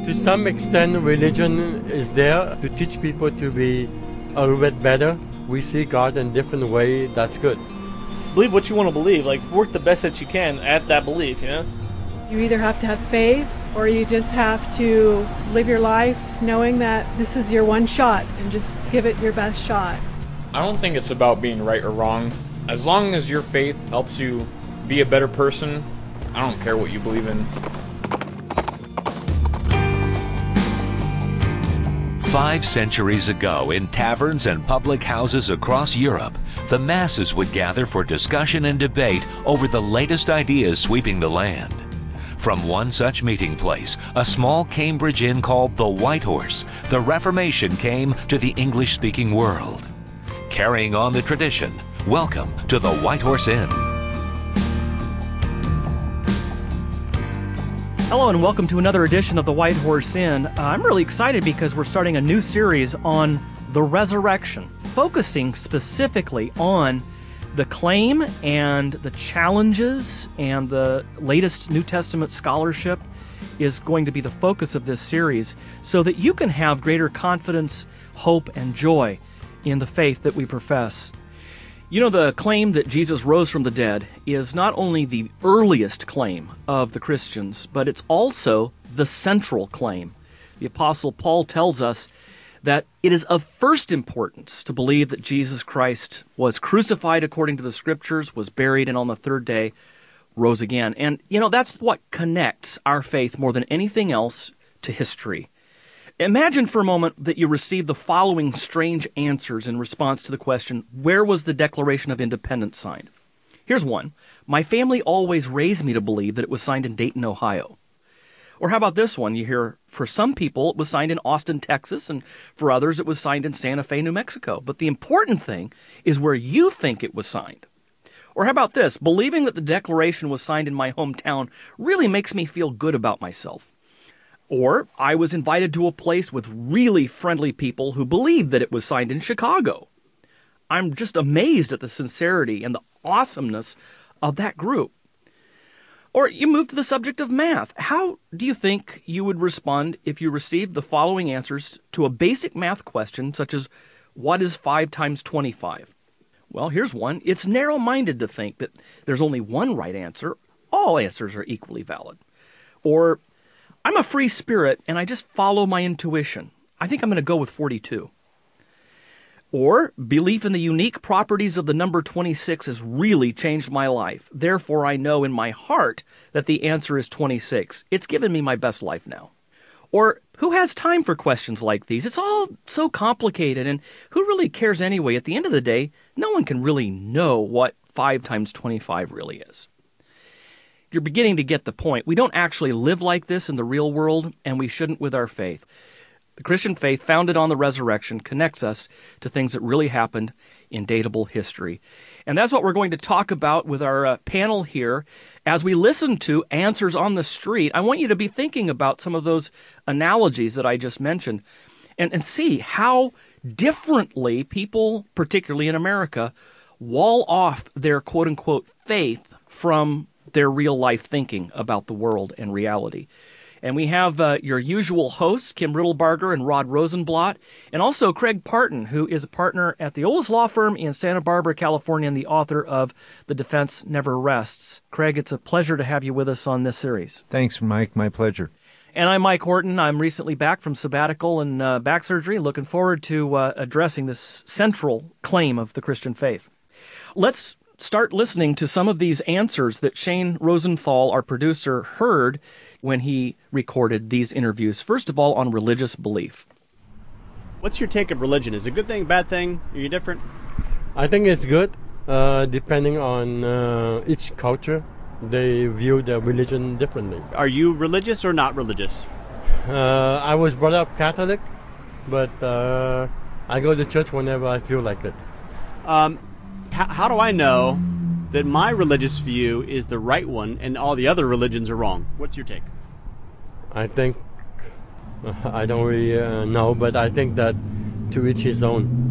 To some extent, religion is there to teach people to be a little bit better. We see God in different way. That's good. Believe what you want to believe. Like, work the best that you can at that belief, you know? You either have to have faith or you just have to live your life knowing that this is your one shot and just give it your best shot. I don't think it's about being right or wrong. As long as your faith helps you be a better person, I don't care what you believe in. 5 centuries ago, in taverns and public houses across Europe, the masses would gather for discussion and debate over the latest ideas sweeping the land. From one such meeting place, a small Cambridge inn called the White Horse, the Reformation came to the English-speaking world. Carrying on the tradition, welcome to the White Horse Inn. Hello and welcome to another edition of the White Horse Inn. I'm really excited because we're starting a new series on the resurrection, focusing specifically on the claim and the challenges, and the latest New Testament scholarship is going to be the focus of this series so that you can have greater confidence, hope, and joy in the faith that we profess. You know, the claim that Jesus rose from the dead is not only the earliest claim of the Christians, but it's also the central claim. The Apostle Paul tells us that it is of first importance to believe that Jesus Christ was crucified according to the Scriptures, was buried, and on the third day rose again. And, you know, that's what connects our faith more than anything else to history. Imagine for a moment that you receive the following strange answers in response to the question, where was the Declaration of Independence signed? Here's one. My family always raised me to believe that it was signed in Dayton, Ohio. Or how about this one? You hear, for some people it was signed in Austin, Texas, and for others it was signed in Santa Fe, New Mexico. But the important thing is where you think it was signed. Or how about this? Believing that the Declaration was signed in my hometown really makes me feel good about myself. Or I was invited to a place with really friendly people who believed that it was signed in Chicago. I'm just amazed at the sincerity and the awesomeness of that group. Or you move to the subject of math. How do you think you would respond if you received the following answers to a basic math question such as, what is 5 times 25? Well, here's one. It's narrow-minded to think that there's only one right answer. All answers are equally valid. Or, I'm a free spirit and I just follow my intuition. I think I'm going to go with 42. Or, belief in the unique properties of the number 26 has really changed my life. Therefore, I know in my heart that the answer is 26. It's given me my best life now. Or, who has time for questions like these? It's all so complicated, and who really cares anyway? At the end of the day, no one can really know what 5 times 25 really is. You're beginning to get the point. We don't actually live like this in the real world, and we shouldn't with our faith. The Christian faith, founded on the resurrection, connects us to things that really happened in datable history. And that's what we're going to talk about with our panel here. As we listen to Answers on the Street, I want you to be thinking about some of those analogies that I just mentioned and see how differently people, particularly in America, wall off their quote-unquote faith from their real-life thinking about the world and reality. And we have your usual hosts, Kim Riddlebarger and Rod Rosenblatt, and also Craig Parton, who is a partner at the oldest law firm in Santa Barbara, California, and the author of The Defense Never Rests. Craig, it's a pleasure to have you with us on this series. Thanks, Mike. My pleasure. And I'm Mike Horton. I'm recently back from sabbatical and back surgery, looking forward to addressing this central claim of the Christian faith. Let's start listening to some of these answers that Shane Rosenthal, our producer, heard when he recorded these interviews. First of all, on religious belief. What's your take of religion? Is it a good thing, bad thing? Are you different? I think it's good, depending on each culture. They view their religion differently. Are you religious or not religious? I was brought up Catholic, but I go to church whenever I feel like it. How do I know that my religious view is the right one and all the other religions are wrong? What's your take? I think, I don't really know, but I think that to each his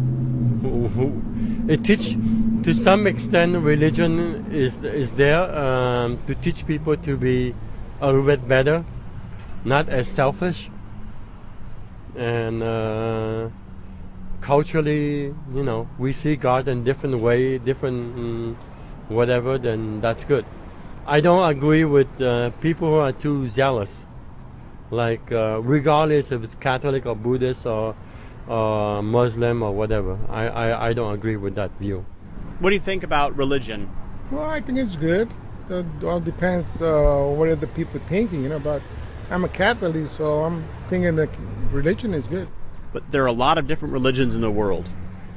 own. It teach, to some extent, religion is there to teach people to be a little bit better, not as selfish, and culturally, we see God in different way, different whatever, then that's good. I don't agree with people who are too zealous, like regardless if it's Catholic or Buddhist or Muslim or whatever. I don't agree with that view. What do you think about religion? Well, I think it's good. It all depends what are the people thinking, but I'm a Catholic, so I'm thinking that religion is good. But there are a lot of different religions in the world.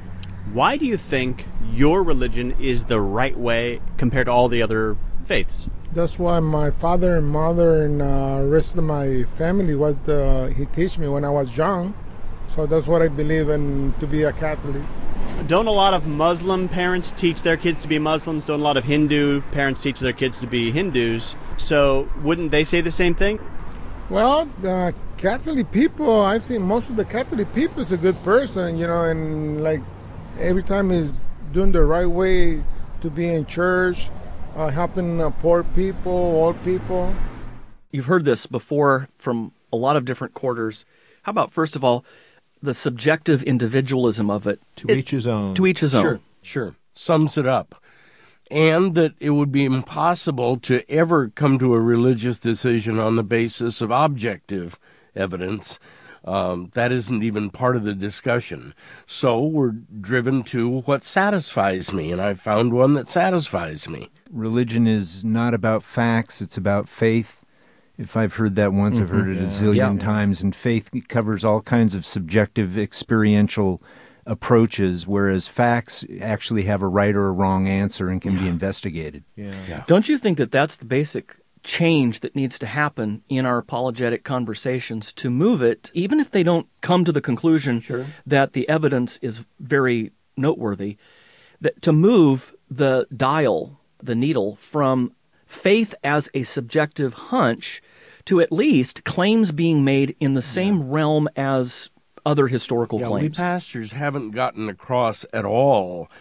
Why do you think your religion is the right way compared to all the other faiths? That's why my father and mother and rest of my family, he teach me when I was young. So that's what I believe in, to be a Catholic. Don't a lot of Muslim parents teach their kids to be Muslims? Don't a lot of Hindu parents teach their kids to be Hindus? So wouldn't they say the same thing? Well, the Catholic people, I think most of the Catholic people is a good person, and like every time he's doing the right way to be in church, helping poor people, old people. You've heard this before from a lot of different quarters. How about, first of all, the subjective individualism of it? To each his own. To each his own. Sure. Sums it up. And that it would be impossible to ever come to a religious decision on the basis of objective evidence. That isn't even part of the discussion. So we're driven to what satisfies me, and I've found one that satisfies me. Religion is not about facts, it's about faith. If I've heard that once, I've heard it a zillion times. And faith covers all kinds of subjective, experiential approaches, whereas facts actually have a right or a wrong answer and can be investigated. Don't you think that that's the basic change that needs to happen in our apologetic conversations to move it, even if they don't come to the conclusion that the evidence is very noteworthy, that to move the dial, the needle, from faith as a subjective hunch to at least claims being made in the same realm as other historical claims. We pastors haven't gotten across at all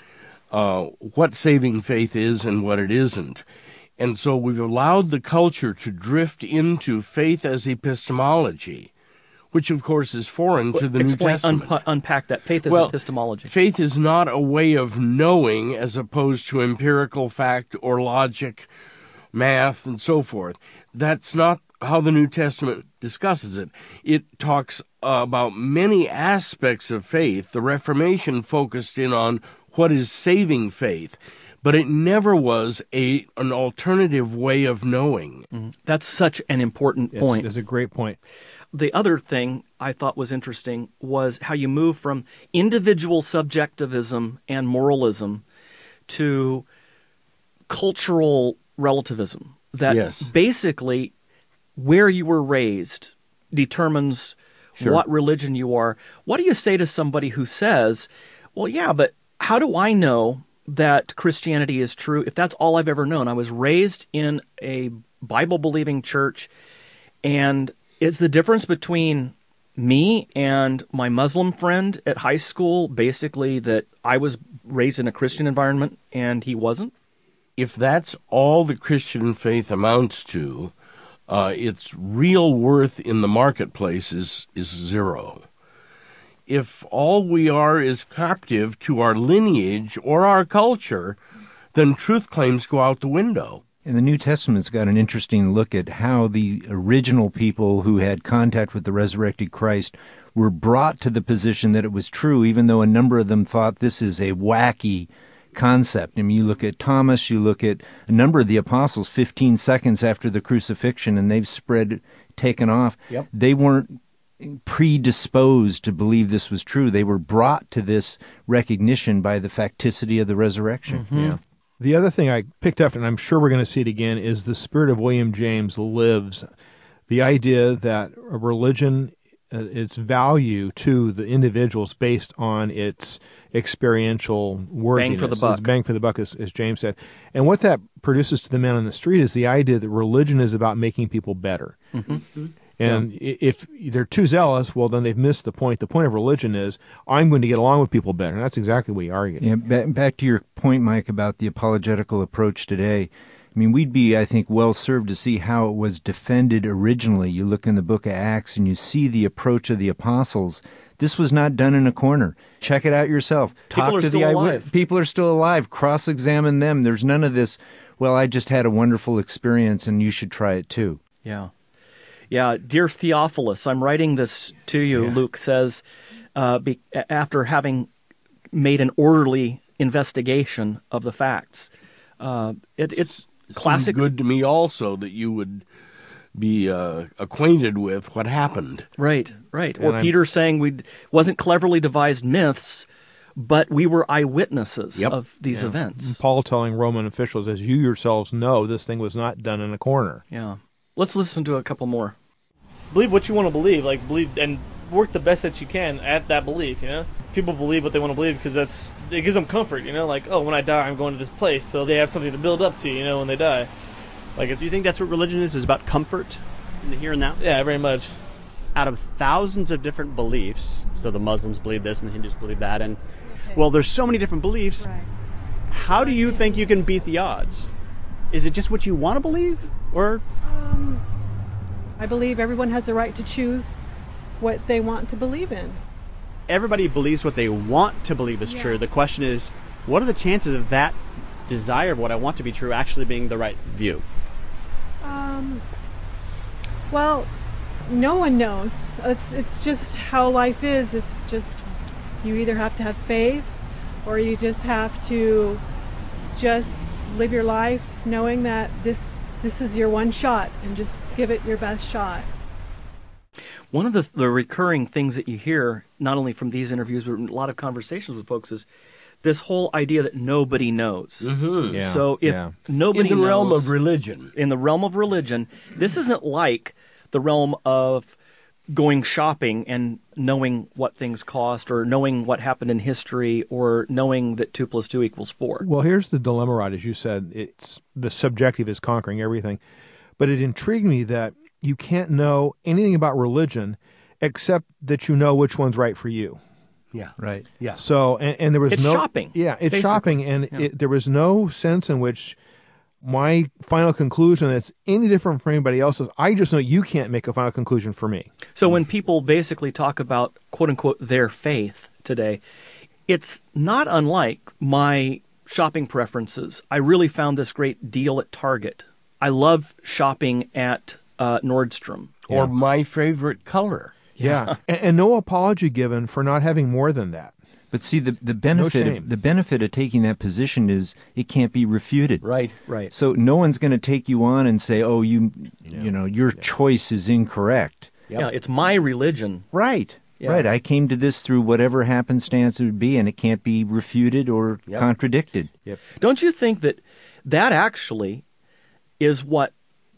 what saving faith is and what it isn't. And so we've allowed the culture to drift into faith as epistemology, which, of course, is foreign to the New Testament. Unpack that. Faith as epistemology. Faith is not a way of knowing as opposed to empirical fact or logic, math, and so forth. That's not how the New Testament discusses it. It talks about many aspects of faith. The Reformation focused in on what is saving faith, but it never was an alternative way of knowing. Mm-hmm. That's such an important point. That's a great point. The other thing I thought was interesting was how you move from individual subjectivism and moralism to cultural relativism. That basically where you were raised determines what religion you are. What do you say to somebody who says, well, yeah, but how do I know that Christianity is true if that's all I've ever known? I was raised in a Bible-believing church, and is the difference between me and my Muslim friend at high school basically that I was raised in a Christian environment and he wasn't? If that's all the Christian faith amounts to, its real worth in the marketplace is zero. If all we are is captive to our lineage or our culture, then truth claims go out the window. And the New Testament's got an interesting look at how the original people who had contact with the resurrected Christ were brought to the position that it was true, even though a number of them thought this is a wacky concept. I mean, you look at Thomas, you look at a number of the apostles 15 seconds after the crucifixion, and they've taken off. Yep. They weren't predisposed to believe this was true. They were brought to this recognition by the facticity of the resurrection. Mm-hmm. Yeah. The other thing I picked up, and I'm sure we're going to see it again, is the spirit of William James lives. The idea that a religion, its value to the individuals based on its experiential worthiness. Bang for the buck. It's bang for the buck, as James said. And what that produces to the man on the street is the idea that religion is about making people better. Mm-hmm. And if they're too zealous, well, then they've missed the point. The point of religion is, I'm going to get along with people better. And that's exactly what you argue. Yeah, back to your point, Mike, about the apologetical approach today. I I mean, we'd be, I think, well served to see how it was defended originally. You look in the book of Acts and you see the approach of the apostles. This was not done in a corner. Check it out yourself. People are still alive. People are still alive. Cross-examine them. There's none of this, well, I just had a wonderful experience and you should try it too. Yeah. Yeah, dear Theophilus, I'm writing this to you, Luke says, after having made an orderly investigation of the facts. It's classic. Good to me also that you would be acquainted with what happened. Right. Or Peter saying wasn't cleverly devised myths, but we were eyewitnesses of these events. And Paul telling Roman officials, as you yourselves know, this thing was not done in a corner. Yeah. Let's listen to a couple more. Believe what you want to believe, believe and work the best that you can at that belief, People believe what they want to believe because it gives them comfort, when I die I'm going to this place, so they have something to build up to, when they die. Do you think that's what religion is about comfort in the here and now? Yeah, very much. Out of thousands of different beliefs, so the Muslims believe this and the Hindus believe that, and there's so many different beliefs. Right. How do you think you can beat the odds? Is it just what you want to believe, or? I believe everyone has a right to choose what they want to believe in. Everybody believes what they want to believe is true. The question is, what are the chances of that desire of what I want to be true actually being the right view? Well, no one knows. It's just how life is. It's just you either have to have faith or you just have to just live your life knowing that this is your one shot and just give it your best shot. One of the recurring things that you hear, not only from these interviews, but a lot of conversations with folks, is this whole idea that nobody knows. Mm-hmm. Yeah. So if nobody knows... In the realm of religion. In the realm of religion, this isn't like the realm of going shopping and knowing what things cost or knowing what happened in history or knowing that 2 + 2 = 4. Well, here's the dilemma, Rod. As you said, it's the subjective is conquering everything. But it intrigued me that you can't know anything about religion except that you know which one's right for you. Yeah. Right. Yeah. So, and there was it's no... shopping. Yeah, it's basically. shopping, and there was no sense in which my final conclusion that's any different from anybody else's. I just know you can't make a final conclusion for me. So when people basically talk about, quote-unquote, their faith today, it's not unlike my shopping preferences. I really found this great deal at Target. I love shopping at Nordstrom. Or my favorite color. Yeah. And no apology given for not having more than that. But see, the benefit of taking that position is it can't be refuted. Right. So no one's going to take you on and say, "Oh, your choice is incorrect." Yep. Yeah, it's my religion. Right. Yeah. Right. I came to this through whatever happenstance it would be, and it can't be refuted or contradicted. Yep. Don't you think that actually is what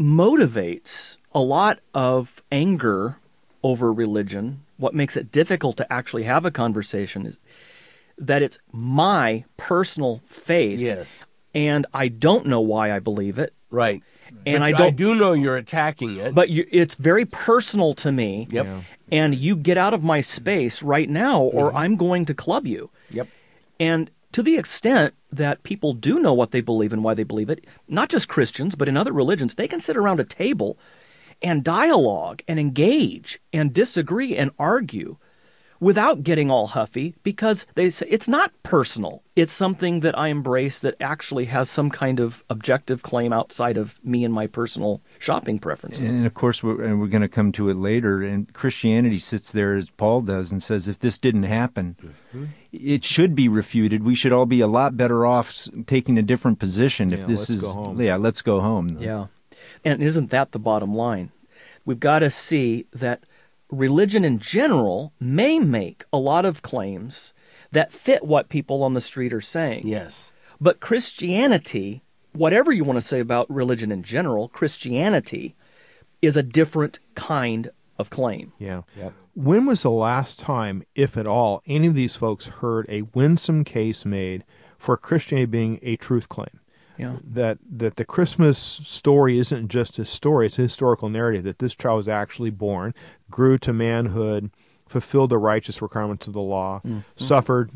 motivates a lot of anger over religion? What makes it difficult to actually have a conversation is that it's my personal faith. Yes. And I don't know why I believe it. Right. And I do know you're attacking it. But it's very personal to me. Yep. Yeah. And you get out of my space right now or I'm going to club you. Yep. And to the extent that people do know what they believe and why they believe it, not just Christians, but in other religions, they can sit around a table and dialogue and engage and disagree and argue without getting all huffy because they say it's not personal. It's something that I embrace that actually has some kind of objective claim outside of me and my personal shopping preferences. And of course, we're going to come to it later, and Christianity sits there as Paul does and says, if this didn't happen, it should be refuted. We should all be a lot better off taking a different position if this is... Go home. Yeah, let's go home. Yeah. And isn't that the bottom line? We've got to see that religion in general may make a lot of claims that fit what people on the street are saying. Yes. But Christianity, whatever you want to say about religion in general, Christianity is a different kind of claim. Yeah. Yep. When was the last time, if at all, any of these folks heard a winsome case made for Christianity being a truth claim? Yeah. That the Christmas story isn't just a story, it's a historical narrative, that this child was actually born, grew to manhood, fulfilled the righteous requirements of the law, suffered,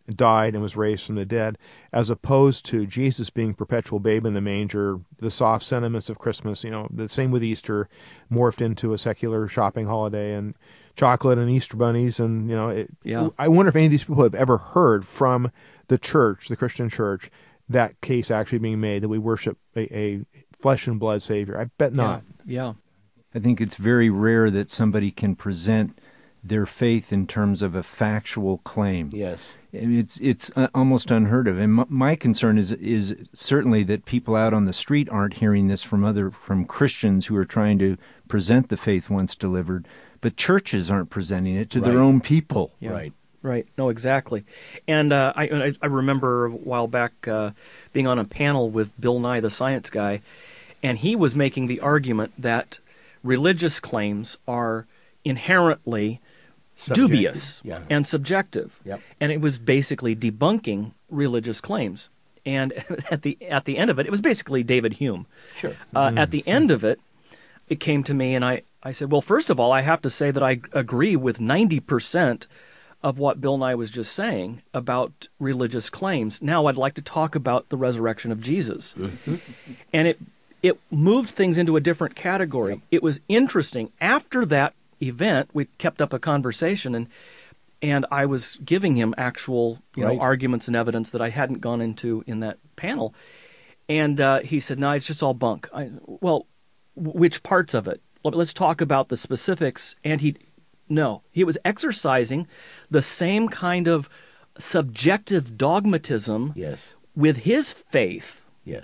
died and was raised from the dead, as opposed to Jesus being perpetual babe in the manger, the soft sentiments of Christmas, the same with Easter, morphed into a secular shopping holiday, and chocolate and Easter bunnies, and, I wonder if any of these people have ever heard from the church, the Christian church, that case actually being made, that we worship a flesh and blood Savior. I bet not. Yeah. I think it's very rare that somebody can present their faith in terms of a factual claim. Yes. It's almost unheard of. And my concern is certainly that people out on the street aren't hearing this from Christians who are trying to present the faith once delivered, but churches aren't presenting it to their own people. Yeah. Right. No, exactly. And I remember a while back being on a panel with Bill Nye, the science guy, and he was making the argument that religious claims are inherently dubious and subjective. Yep. And it was basically debunking religious claims. And at the end of it, it was basically David Hume. Sure. At the end of it, it came to me, and I said, well, first of all, I have to say that I agree with 90% of what Bill Nye was just saying about religious claims. Now I'd like to talk about the resurrection of Jesus. And it moved things into a different category. Yep. It was interesting. After that event, we kept up a conversation, and I was giving him actual arguments and evidence that I hadn't gone into in that panel. And he said, no, it's just all bunk. Well, which parts of it? Let's talk about the specifics. And he was exercising the same kind of subjective dogmatism with his faith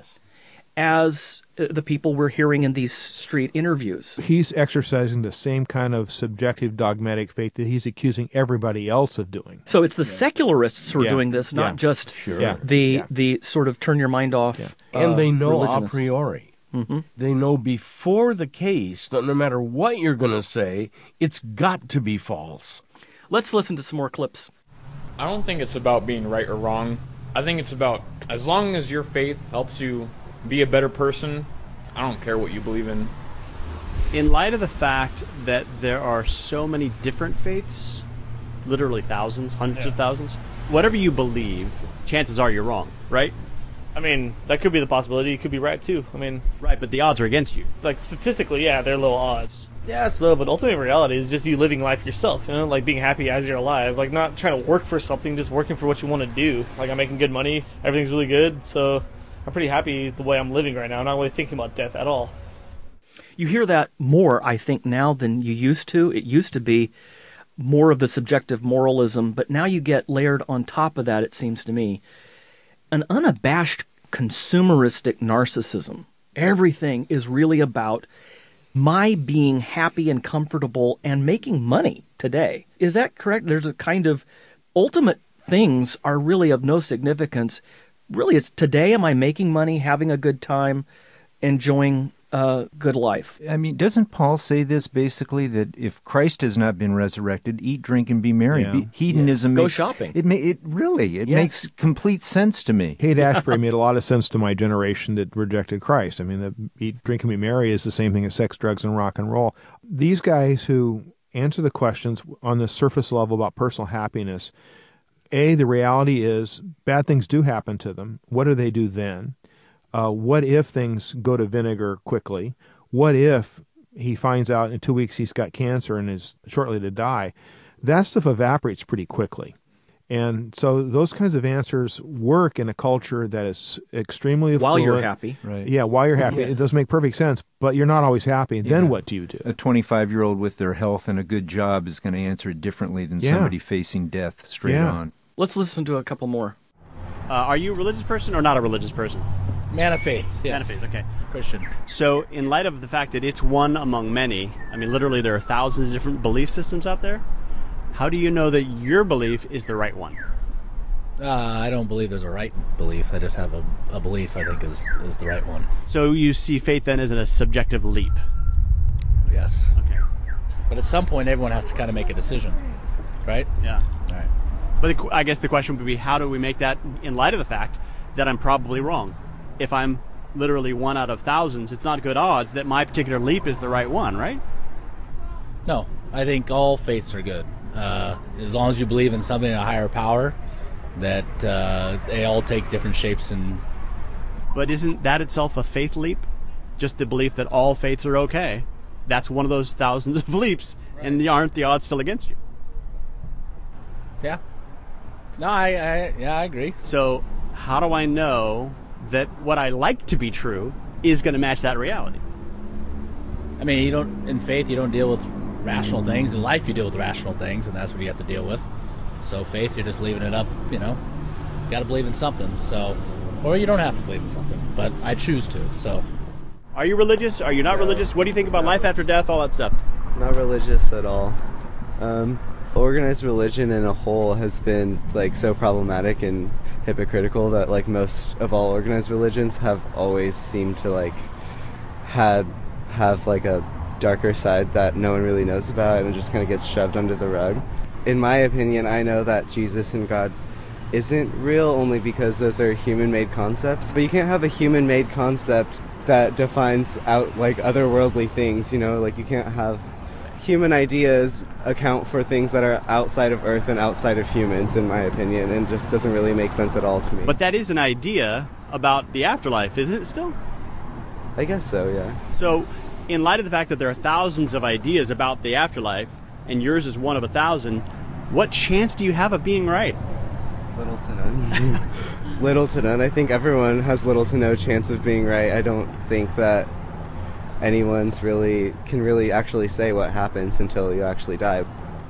as the people we're hearing in these street interviews. He's exercising the same kind of subjective dogmatic faith that he's accusing everybody else of doing. So it's the secularists who are doing this, not just the sort of turn your mind off and they know a religionists. priori. Mm-hmm. They know before the case that no matter what you're going to say, it's got to be false. Let's listen to some more clips. I don't think it's about being right or wrong. I think it's about, as long as your faith helps you be a better person, I don't care what you believe in. In light of the fact that there are so many different faiths, literally thousands, hundreds of thousands, whatever you believe, chances are you're wrong, right? I mean, that could be the possibility. You could be right, too. I mean... Right, but the odds are against you. Like, statistically, yeah, they're low odds. Yeah, it's low, but ultimate reality is just you living life yourself, like being happy as you're alive. Like, not trying to work for something, just working for what you want to do. Like, I'm making good money, everything's really good, so I'm pretty happy the way I'm living right now. I'm not really thinking about death at all. You hear that more, I think, now than you used to. It used to be more of the subjective moralism, but now you get layered on top of that, it seems to me, an unabashed consumeristic narcissism. Everything is really about my being happy and comfortable and making money today. Is that correct? There's a kind of ultimate things are really of no significance. Really, it's today, am I making money, having a good time, enjoying a good life? I mean, doesn't Paul say this basically, that if Christ has not been resurrected, eat, drink, and be merry? Yeah. Hedonism Go shopping. It makes complete sense to me. Haight Ashbury made a lot of sense to my generation that rejected Christ. I mean, the eat, drink, and be merry is the same thing as sex, drugs, and rock and roll. These guys who answer the questions on the surface level about personal happiness, the reality is bad things do happen to them. What do they do then? What if things go to vinegar quickly? What if he finds out in 2 weeks he's got cancer and is shortly to die? That stuff evaporates pretty quickly. And so those kinds of answers work in a culture that is extremely affluent. While you're happy. Right. Yeah, while you're happy. Yes. It does make perfect sense, but you're not always happy. Then what do you do? A 25-year-old with their health and a good job is going to answer it differently than somebody facing death straight on. Let's listen to a couple more. Are you a religious person or not a religious person? Man of faith, yes. Man of faith, okay. Christian. So, in light of the fact that it's one among many, I mean, literally there are thousands of different belief systems out there, how do you know that your belief is the right one? I don't believe there's a right belief. I just have a belief I think is the right one. So you see faith then as a subjective leap? Yes. Okay. But at some point, everyone has to kind of make a decision, right? Yeah. All right. But I guess the question would be, how do we make that in light of the fact that I'm probably wrong? If I'm literally one out of thousands, it's not good odds that my particular leap is the right one, right? No, I think all faiths are good. As long as you believe in something in a higher power, that they all take different shapes and. But isn't that itself a faith leap? Just the belief that all faiths are okay. That's one of those thousands of leaps, right. And aren't the odds still against you? Yeah. No, I agree. So how do I know that what I like to be true is going to match that reality? I mean, in faith, you don't deal with rational things. In life, you deal with rational things, and that's what you have to deal with. So faith, you're just leaving it up, you got to believe in something. So, or you don't have to believe in something, but I choose to. So, are you religious? Are you not religious? What do you think about life after death? All that stuff. Not religious at all. Organized religion in a whole has been so problematic and hypocritical that most of all organized religions have always seemed to have a darker side that no one really knows about, and it just kind of gets shoved under the rug. In my opinion, I know that Jesus and God isn't real only because those are human-made concepts. But you can't have a human-made concept that defines out otherworldly things. You can't have human ideas account for things that are outside of Earth and outside of humans, in my opinion, and just doesn't really make sense at all to me. But that is an idea about the afterlife, isn't it still? I guess so, yeah. So, in light of the fact that there are thousands of ideas about the afterlife, and yours is one of 1,000, what chance do you have of being right? Little to none. Little to none. I think everyone has little to no chance of being right. I don't think that anyone's can really actually say what happens until you actually die.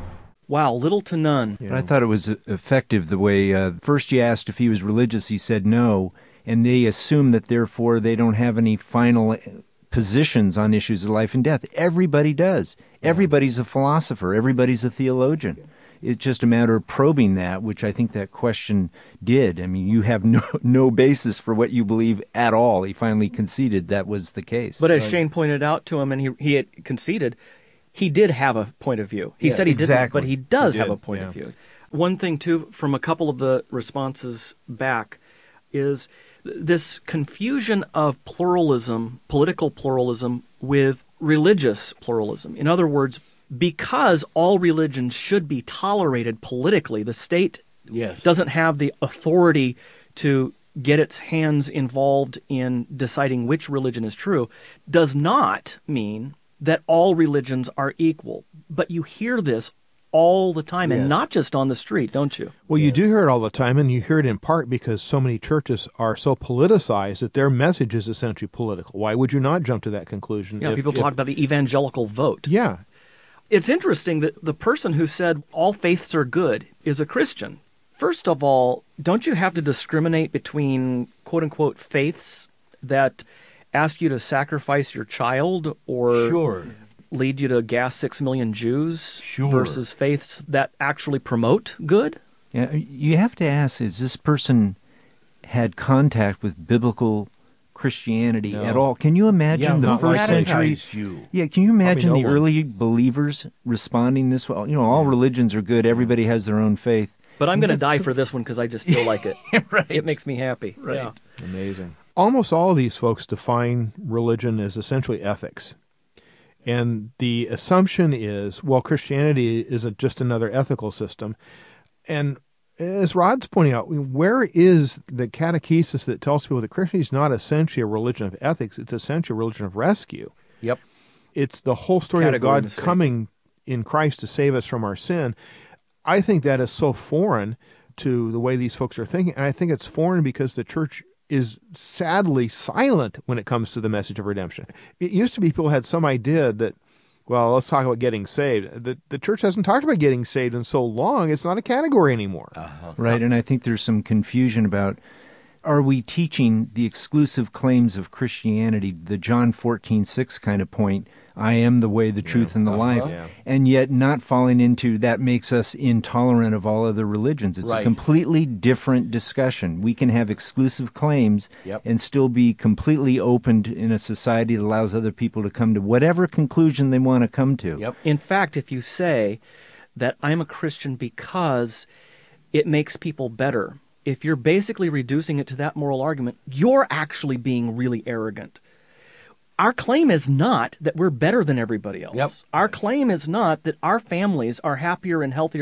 Wow, little to none. But I thought it was effective the way first you asked if he was religious, he said no, and they assume that therefore they don't have any final positions on issues of life and death. Everybody does. Everybody's a philosopher. Everybody's a theologian. It's just a matter of probing that, which I think that question did. I mean, you have no basis for what you believe at all. He finally conceded that was the case. But as Shane pointed out to him, and he had conceded, he did have a point of view. He said he didn't, but he does have a point of view. One thing, too, from a couple of the responses back is this confusion of pluralism, political pluralism, with religious pluralism. In other words, because all religions should be tolerated politically, the state doesn't have the authority to get its hands involved in deciding which religion is true, does not mean that all religions are equal. But you hear this all the time, and not just on the street, don't you? Well, you do hear it all the time, and you hear it in part because so many churches are so politicized that their message is essentially political. Why would you not jump to that conclusion? Yeah, people talk about the evangelical vote. Yeah. It's interesting that the person who said all faiths are good is a Christian. First of all, don't you have to discriminate between quote-unquote faiths that ask you to sacrifice your child or lead you to gas 6 million Jews versus faiths that actually promote good? Yeah, you have to ask, is this person had contact with biblical Christianity at all? Can you imagine the first century? Yeah, can you imagine the early believers responding this way? All religions are good. Everybody has their own faith. But I'm going to die for this one because I just feel like it. Right. It makes me happy. Right. Yeah. Amazing. Almost all of these folks define religion as essentially ethics. And the assumption is, well, Christianity is just another ethical system. And as Rod's pointing out, where is the catechesis that tells people that Christianity is not essentially a religion of ethics, it's essentially a religion of rescue? Yep. It's the whole story of God coming in Christ to save us from our sin. I think that is so foreign to the way these folks are thinking, and I think it's foreign because the church is sadly silent when it comes to the message of redemption. It used to be people had some idea that, well, let's talk about getting saved. The church hasn't talked about getting saved in so long, it's not a category anymore. Right, and I think there's some confusion about, are we teaching the exclusive claims of Christianity, the John 14:6 kind of point, I am the way, the truth, and the life, and yet not falling into that makes us intolerant of all other religions. It's a completely different discussion. We can have exclusive claims and still be completely open in a society that allows other people to come to whatever conclusion they want to come to. In fact, if you say that I'm a Christian because it makes people better, if you're basically reducing it to that moral argument, you're actually being really arrogant. Our claim is not that we're better than everybody else. Our claim is not that our families are happier and healthier and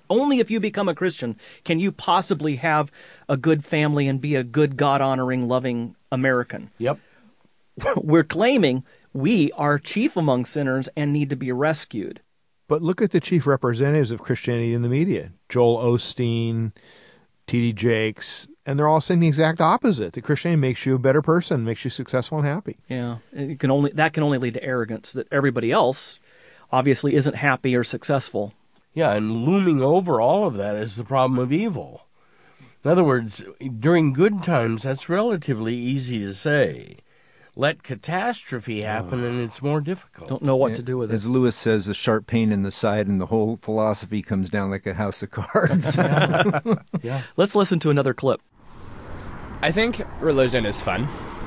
Only if you become a Christian can you possibly have a good family and be a good, God-honoring, loving American. Yep. We're claiming we are chief among sinners and need to be rescued. But look at the chief representatives of Christianity in the media. Joel Osteen, T.D. Jakes, and they're all saying the exact opposite. That Christianity makes you a better person, makes you successful and happy. Yeah, that can only lead to arrogance, that everybody else obviously isn't happy or successful. Yeah, and looming over all of that is the problem of evil. In other words, during good times, that's relatively easy to say. Let catastrophe happen, and it's more difficult. Don't know what to do with it. As Lewis says, a sharp pain in the side, and the whole philosophy comes down like a house of cards. Yeah. Let's listen to another clip. I think religion is fun,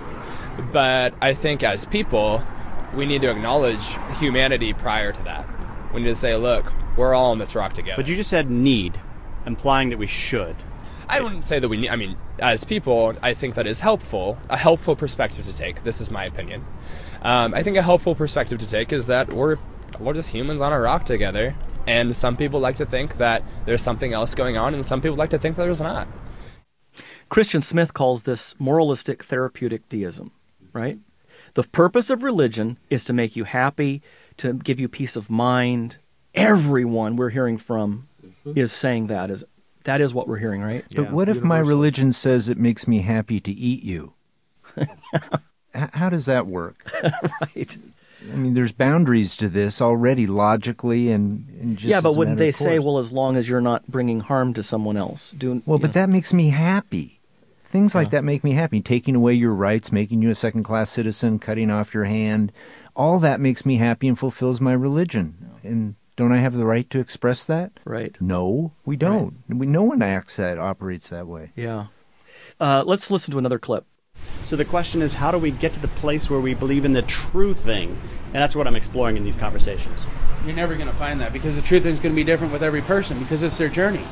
but I think as people, we need to acknowledge humanity prior to that. We need to say, look, we're all on this rock together. But you just said need, implying that we should. I wouldn't say that we need, I mean, as people, I think that is helpful, a helpful perspective to take. This is my opinion. I think a helpful perspective to take is that we're just humans on a rock together, and some people like to think that there's something else going on, and some people like to think that there's not. Christian Smith calls this moralistic therapeutic deism, right? The purpose of religion is to make you happy, to give you peace of mind. Everyone we're hearing from is saying that is what we're hearing, right? But what if my religion says it makes me happy to eat you? How does that work? Right. I mean, there's boundaries to this already, logically, and just but as a wouldn't matter they of say, course. well, as long as you're not bringing harm to someone else? But that makes me happy. Things like that make me happy. Taking away your rights, making you a second-class citizen, cutting off your hand, all that makes me happy and fulfills my religion. And don't I have the right to express that? Right. No, we don't. Right. No one operates that way. Yeah. Let's listen to another clip. So the question is, how do we get to the place where we believe in the true thing? And that's what I'm exploring in these conversations. You're never going to find that, because the true thing is going to be different with every person, because it's their journey.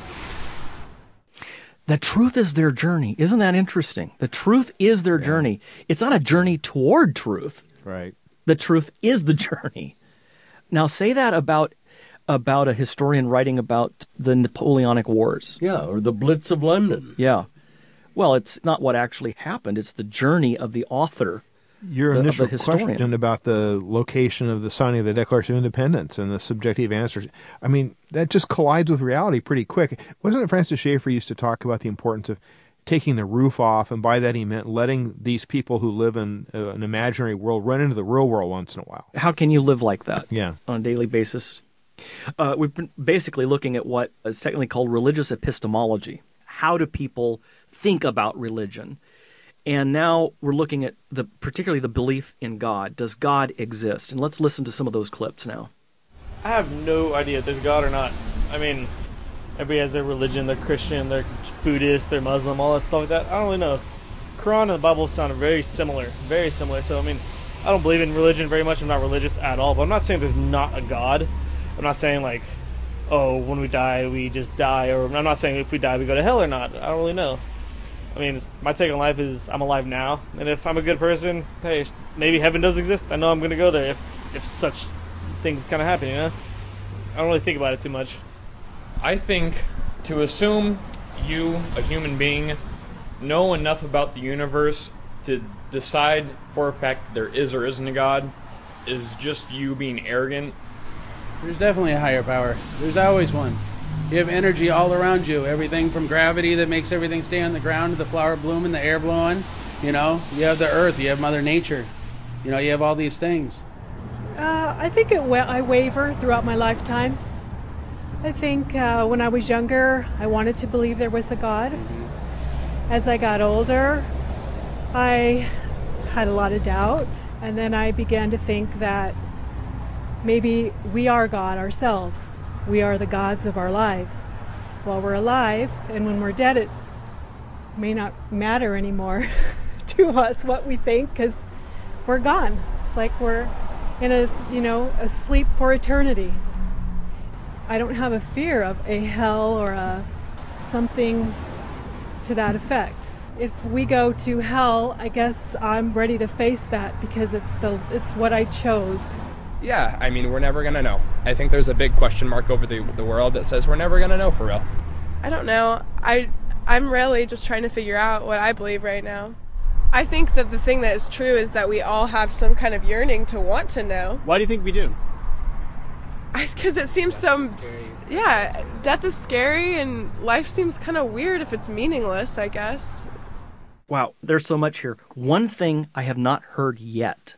The truth is their journey. Isn't that interesting? The truth is their journey. It's not a journey toward truth. Right. The truth is the journey. Now, say that about a historian writing about the Napoleonic Wars. Yeah, or the Blitz of London. Yeah. Well, it's not what actually happened. It's the journey of the author. Your initial question about the location of the signing of the Declaration of Independence and the subjective answers, I mean, that just collides with reality pretty quick. Wasn't it Francis Schaeffer used to talk about the importance of taking the roof off, and by that he meant letting these people who live in an imaginary world run into the real world once in a while? How can you live like that on a daily basis? We've been basically looking at what is technically called religious epistemology. How do people think about religion? And now we're looking at particularly the belief in God. Does God exist? And let's listen to some of those clips now. I have no idea if there's God or not. I mean, everybody has their religion. They're Christian, they're Buddhist, they're Muslim, all that stuff like that. I don't really know. Quran and the Bible sound very similar. Very similar. So, I mean, I don't believe in religion very much. I'm not religious at all. But I'm not saying there's not a God. I'm not saying, like, oh, when we die, we just die. Or I'm not saying if we die, we go to hell or not. I don't really know. I mean, my take on life is I'm alive now, and if I'm a good person, hey, maybe heaven does exist. I know I'm going to go there if such things kind of happen, you know? I don't really think about it too much. I think to assume you, a human being, know enough about the universe to decide for a fact there is or isn't a God is just you being arrogant. There's definitely a higher power. There's always one. You have energy all around you. Everything from gravity that makes everything stay on the ground to the flower blooming, the air blowing. You know, you have the earth, you have Mother Nature. You know, you have all these things. I think I waver throughout my lifetime. I think when I was younger, I wanted to believe there was a God. As I got older, I had a lot of doubt. And then I began to think that maybe we are God ourselves. We are the gods of our lives while we're alive, and when we're dead, it may not matter anymore to us what we think, because we're gone. It's like we're in a sleep for eternity. I don't have a fear of a hell or something to that effect. If we go to hell, I guess I'm ready to face that, because it's what I chose. Yeah, I mean, we're never going to know. I think there's a big question mark over the world that says we're never going to know for real. I don't know. I'm really just trying to figure out what I believe right now. I think that the thing that is true is that we all have some kind of yearning to want to know. Why do you think we do? Because it seems death is scary and life seems kind of weird if it's meaningless, I guess. Wow, there's so much here. One thing I have not heard yet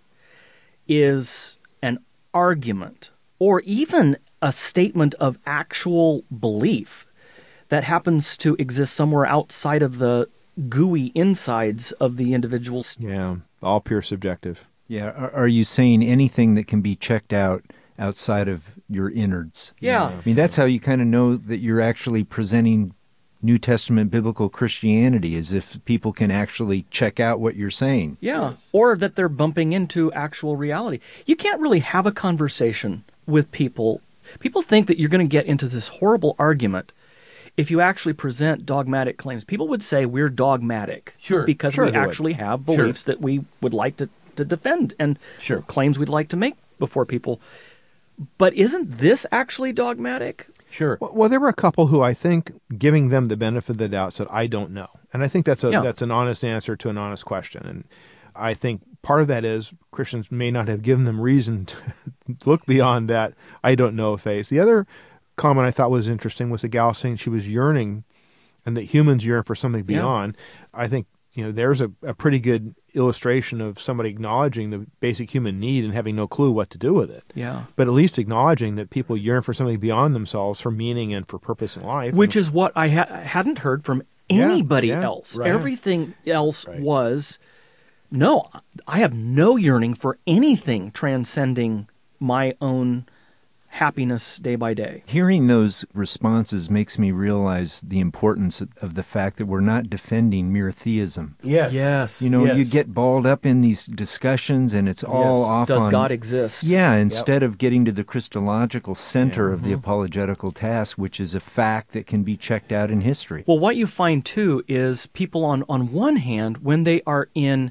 is an argument or even a statement of actual belief that happens to exist somewhere outside of the gooey insides of the individuals. Yeah, all pure subjective. Yeah, are you saying anything that can be checked out outside of your innards? Yeah. I mean, that's how you kind of know that you're actually presenting New Testament biblical Christianity, is if people can actually check out what you're saying. Yeah, yes. Or that they're bumping into actual reality. You can't really have a conversation with people. People think that you're going to get into this horrible argument if you actually present dogmatic claims. People would say we're dogmatic because we actually have beliefs that we would like to defend and claims we'd like to make before people. But isn't this actually dogmatic? Sure. Well, there were a couple who I think, giving them the benefit of the doubt, said, I don't know. And I think that's an honest answer to an honest question. And I think part of that is Christians may not have given them reason to look beyond that I don't know phase. The other comment I thought was interesting was a gal saying she was yearning and that humans yearn for something beyond. I think, there's a pretty good illustration of somebody acknowledging the basic human need and having no clue what to do with it. Yeah. But at least acknowledging that people yearn for something beyond themselves, for meaning and for purpose in life. Which is what I hadn't heard from anybody else. Right. Everything else was, no, I have no yearning for anything transcending my own happiness day by day. Hearing those responses makes me realize the importance of the fact that we're not defending mere theism. Yes. You get balled up in these discussions and it's all off on... Does God exist? Yeah, instead of getting to the Christological center of the apologetical task, which is a fact that can be checked out in history. Well, what you find, too, is people on one hand, when they are in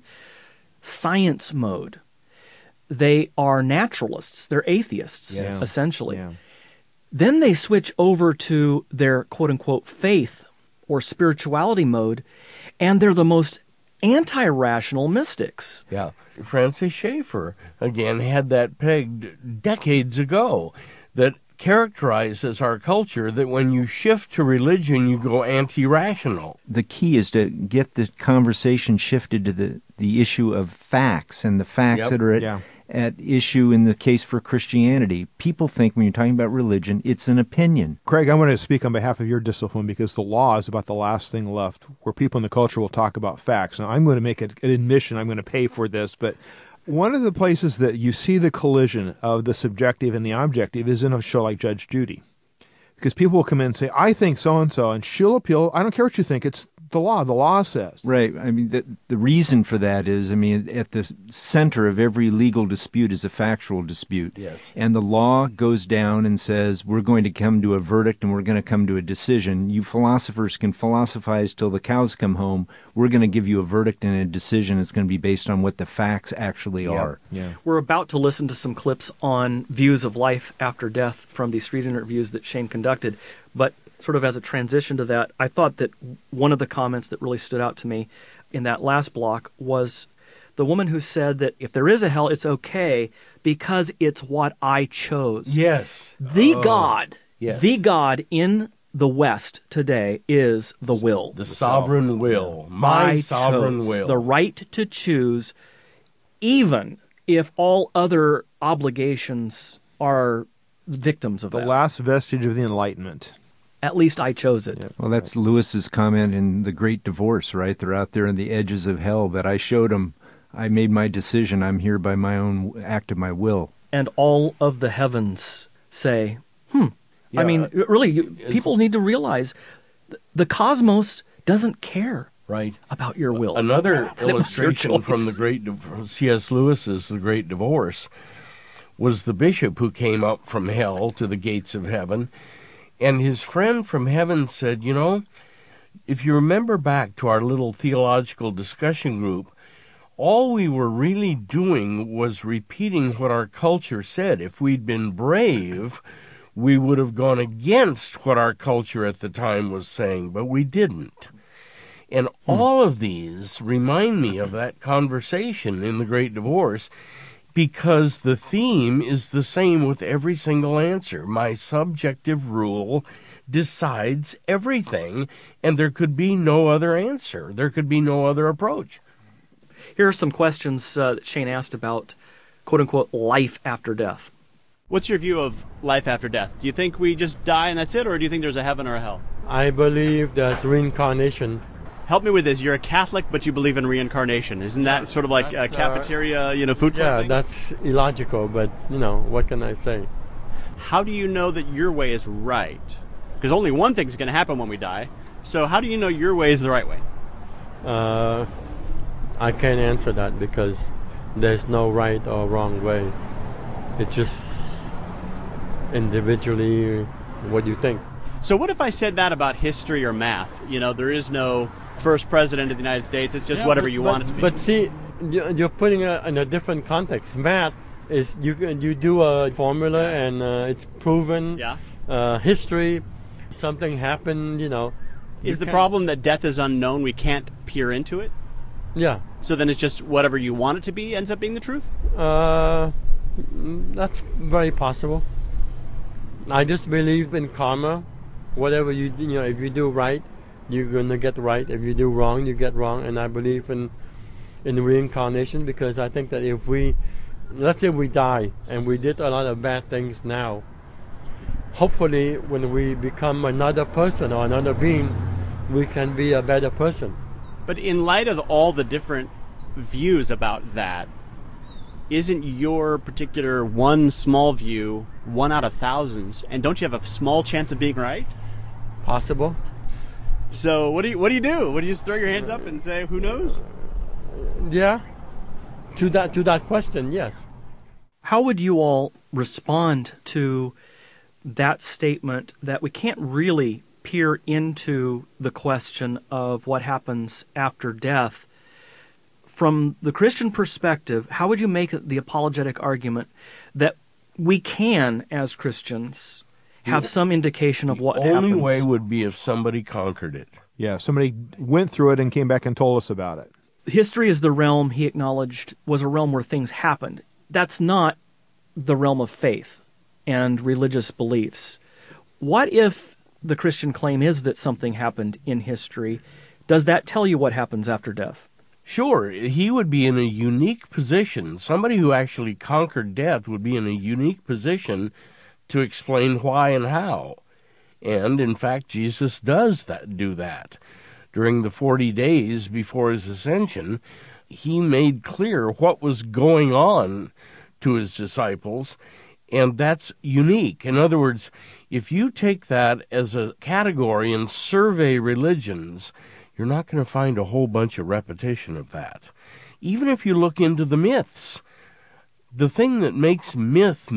science mode, they are naturalists. They're atheists, essentially. Yeah. Then they switch over to their quote-unquote faith or spirituality mode, and they're the most anti-rational mystics. Yeah. Francis Schaeffer, again, had that pegged decades ago, that characterizes our culture, that when you shift to religion, you go anti-rational. The key is to get the conversation shifted to the issue of facts, and the facts that are at issue in the case for Christianity. People think when you're talking about religion, it's an opinion. Craig, I want to speak on behalf of your discipline because the law is about the last thing left where people in the culture will talk about facts. Now, I'm going to make an admission. I'm going to pay for this, but one of the places that you see the collision of the subjective and the objective is in a show like Judge Judy. Because people will come in and say, I think so-and-so, and she'll appeal. I don't care what you think. It's the law. The law says. Right. I mean, the reason for that is, at the center of every legal dispute is a factual dispute. Yes. And the law goes down and says, we're going to come to a verdict and we're going to come to a decision. You philosophers can philosophize till the cows come home. We're going to give you a verdict and a decision. It's going to be based on what the facts actually are. Yeah. We're about to listen to some clips on views of life after death from the street interviews that Shane conducted. But sort of as a transition to that, I thought that one of the comments that really stood out to me in that last block was the woman who said that if there is a hell, it's okay because it's what I chose. Yes. The God in the West today is the will. The sovereign will. My sovereign will. The right to choose, even if all other obligations are victims of that. The last vestige of the Enlightenment. At least I chose it. Well, that's Lewis's comment in The Great Divorce, right? They're out there on the edges of hell, but I showed them, I made my decision, I'm here by my own act of my will. And all of the heavens say, I mean, really, people need to realize the cosmos doesn't care about your will. Another illustration from C.S. Lewis's The Great Divorce was the bishop who came up from hell to the gates of heaven. And his friend from heaven said, if you remember back to our little theological discussion group, all we were really doing was repeating what our culture said. If we'd been brave, we would have gone against what our culture at the time was saying, but we didn't. And all of these remind me of that conversation in The Great Divorce, because the theme is the same with every single answer. My subjective rule decides everything, and there could be no other answer. There could be no other approach. Here are some questions that Shane asked about, quote-unquote, life after death. What's your view of life after death? Do you think we just die and that's it, or do you think there's a heaven or a hell? I believe there's reincarnation. Help me with this. You're a Catholic, but you believe in reincarnation. Isn't that sort of like a cafeteria, food club thing? That's illogical, but, what can I say? How do you know that your way is right? Because only one thing's going to happen when we die. So how do you know your way is the right way? I can't answer that because there's no right or wrong way. It's just individually what you think. So what if I said that about history or math? There is no first president of the United States. It's just whatever you want it to be. But see, you're putting it in a different context. Math is you do a formula and it's proven. Yeah. History, something happened. Is the problem that death is unknown? We can't peer into it. Yeah. So then it's just whatever you want it to be ends up being the truth? That's very possible. I just believe in karma. Whatever if you do right, you're going to get right. If you do wrong, you get wrong. And I believe in reincarnation because I think that if let's say we die and we did a lot of bad things now, hopefully when we become another person or another being, we can be a better person. But in light of all the different views about that, isn't your particular one small view one out of thousands? And don't you have a small chance of being right? Possible. So what do you do? What do you just throw your hands up and say, who knows? Yeah. To that question, yes. How would you all respond to that statement that we can't really peer into the question of what happens after death? From the Christian perspective, how would you make the apologetic argument that we can, as Christians, have some indication of what happens? The only way would be if somebody conquered it. Yeah, somebody went through it and came back and told us about it. History is the realm, he acknowledged, was a realm where things happened. That's not the realm of faith and religious beliefs. What if the Christian claim is that something happened in history? Does that tell you what happens after death? Sure, he would be in a unique position. Somebody who actually conquered death would be in a unique position to explain why and how. And, in fact, Jesus does do that. During the 40 days before his ascension, he made clear what was going on to his disciples, and that's unique. In other words, if you take that as a category and survey religions, you're not going to find a whole bunch of repetition of that. Even if you look into the myths, the thing that makes myth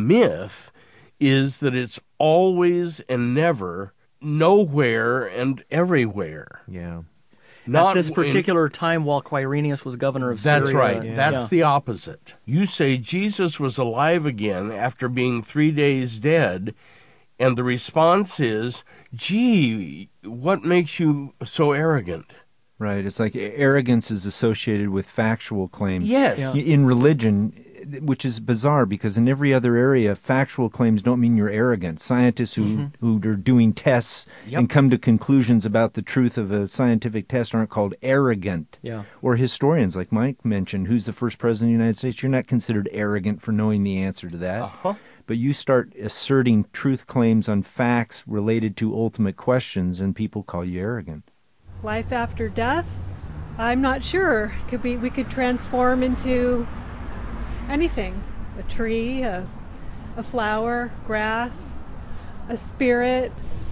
is that it's always and never, nowhere and everywhere. Yeah. At this particular time while Quirinius was governor of Syria. That's right. Yeah. That's the opposite. You say Jesus was alive again after being 3 days dead, and the response is, gee, what makes you so arrogant? Right. It's like arrogance is associated with factual claims. Yes. In religion, which is bizarre because in every other area, factual claims don't mean you're arrogant. Scientists who are doing tests and come to conclusions about the truth of a scientific test aren't called arrogant. Yeah. Or historians, like Mike mentioned, who's the first president of the United States, you're not considered arrogant for knowing the answer to that. But you start asserting truth claims on facts related to ultimate questions, and people call you arrogant. Life after death? I'm not sure. We could transform into anything. A tree, a flower, grass, a spirit.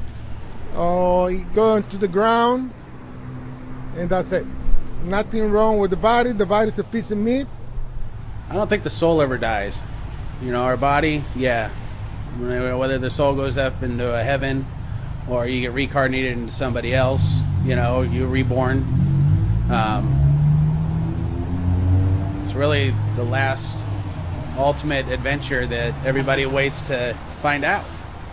Oh, you go into the ground, and that's it. Nothing wrong with the body. The body's a piece of meat. I don't think the soul ever dies. Our body, yeah. Whether the soul goes up into a heaven or you get reincarnated into somebody else, you're reborn. It's really the last ultimate adventure that everybody waits to find out.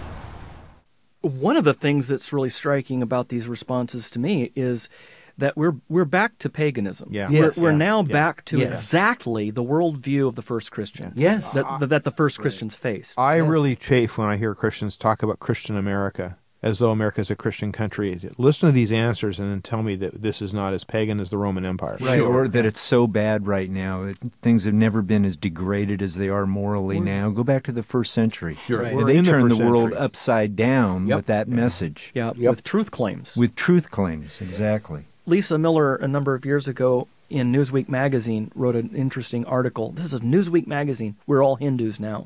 One of the things that's really striking about these responses to me is that we're back to paganism. Yeah. Yes. We're now back to Yes. exactly the worldview of the first Christians. Yes. That the first Christians faced. I really chafe when I hear Christians talk about Christian America as though America is a Christian country. Listen to these answers and then tell me that this is not as pagan as the Roman Empire. Right, or that it's so bad right now. Things have never been as degraded as they are morally now. Go back to the first century. Sure. Where We're they in the turned the first world century. upside down Yep. with that message. Yeah, with truth claims. With truth claims, exactly. Lisa Miller, a number of years ago in Newsweek magazine, wrote an interesting article. This is Newsweek magazine. We're all Hindus now.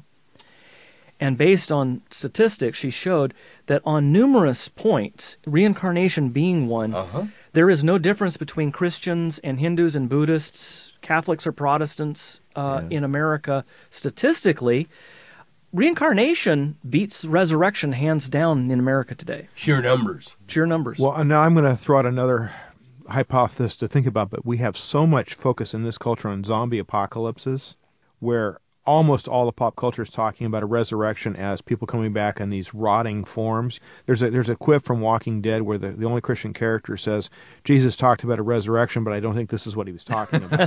And based on statistics, she showed that on numerous points, reincarnation being one, there is no difference between Christians and Hindus and Buddhists, Catholics or Protestants in America. Statistically, reincarnation beats resurrection hands down in America today. Sheer numbers. Sheer numbers. Well, now I'm going to throw out another hypothesis to think about, but we have so much focus in this culture on zombie apocalypses where almost all the pop culture is talking about a resurrection as people coming back in these rotting forms. There's a quip from Walking Dead where the only Christian character says, Jesus talked about a resurrection, but I don't think this is what he was talking about.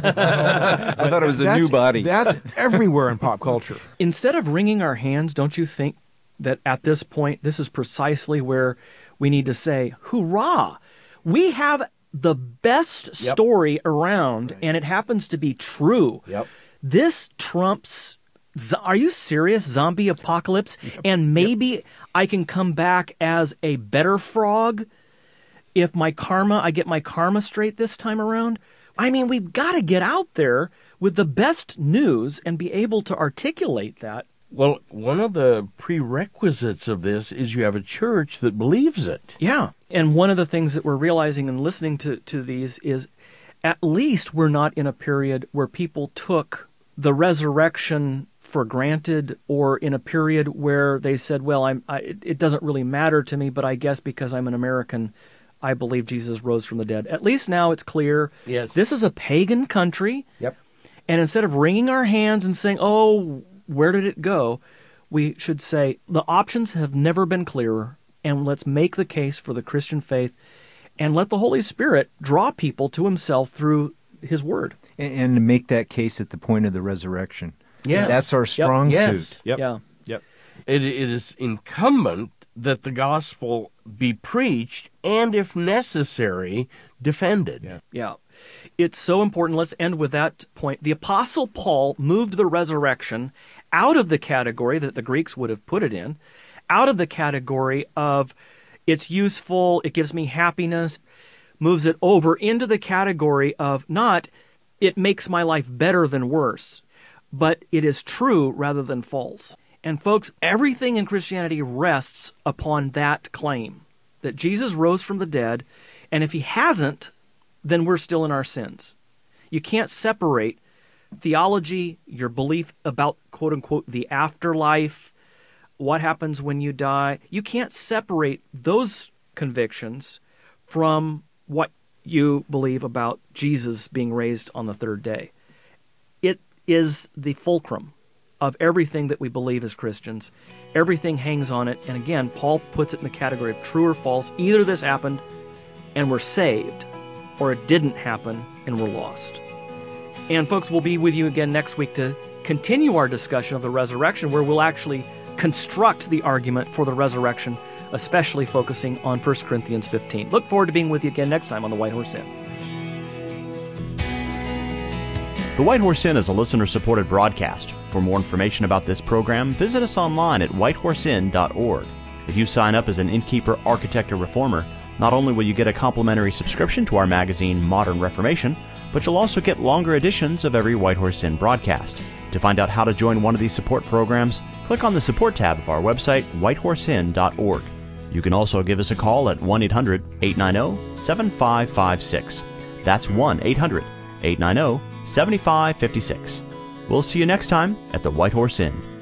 I thought it was a new body. That's everywhere in pop culture. Instead of wringing our hands, don't you think that at this point, this is precisely where we need to say, hoorah! We have the best story around, and it happens to be true. Yep. This trumps, are you serious, zombie apocalypse? And maybe I can come back as a better frog if I get my karma straight this time around. I mean, we've got to get out there with the best news and be able to articulate that. Well, one of the prerequisites of this is you have a church that believes it. Yeah. And one of the things that we're realizing and listening to these is at least we're not in a period where people took the resurrection for granted, or in a period where they said, well, it doesn't really matter to me, but I guess because I'm an American, I believe Jesus rose from the dead. At least now it's clear. Yes. This is a pagan country. Yep. And instead of wringing our hands and saying, oh, where did it go? We should say the options have never been clearer, and let's make the case for the Christian faith and let the Holy Spirit draw people to himself through his word. And to make that case at the point of the resurrection. Yes. That's our strong suit. Yep. Yeah. Yep. It is incumbent that the gospel be preached and, if necessary, defended. Yeah. It's so important. Let's end with that point. The Apostle Paul moved the resurrection out of the category that the Greeks would have put it in, out of the category of it's useful, it gives me happiness, moves it over into the category of not it makes my life better than worse, but it is true rather than false. And folks, everything in Christianity rests upon that claim, that Jesus rose from the dead, and if he hasn't, then we're still in our sins. You can't separate theology, your belief about, quote-unquote, the afterlife, what happens when you die. You can't separate those convictions from what you believe about Jesus being raised on the third day. It is the fulcrum of everything that we believe as Christians. Everything hangs on it. And again, Paul puts it in the category of true or false. Either this happened and we're saved, or it didn't happen and we're lost. And folks, we'll be with you again next week to continue our discussion of the resurrection, where we'll actually construct the argument for the resurrection, especially focusing on 1 Corinthians 15. Look forward to being with you again next time on The White Horse Inn. The White Horse Inn is a listener-supported broadcast. For more information about this program, visit us online at whitehorseinn.org. If you sign up as an innkeeper, architect, or reformer, not only will you get a complimentary subscription to our magazine, Modern Reformation, but you'll also get longer editions of every White Horse Inn broadcast. To find out how to join one of these support programs, click on the support tab of our website, whitehorseinn.org. You can also give us a call at 1-800-890-7556. That's 1-800-890-7556. We'll see you next time at the White Horse Inn.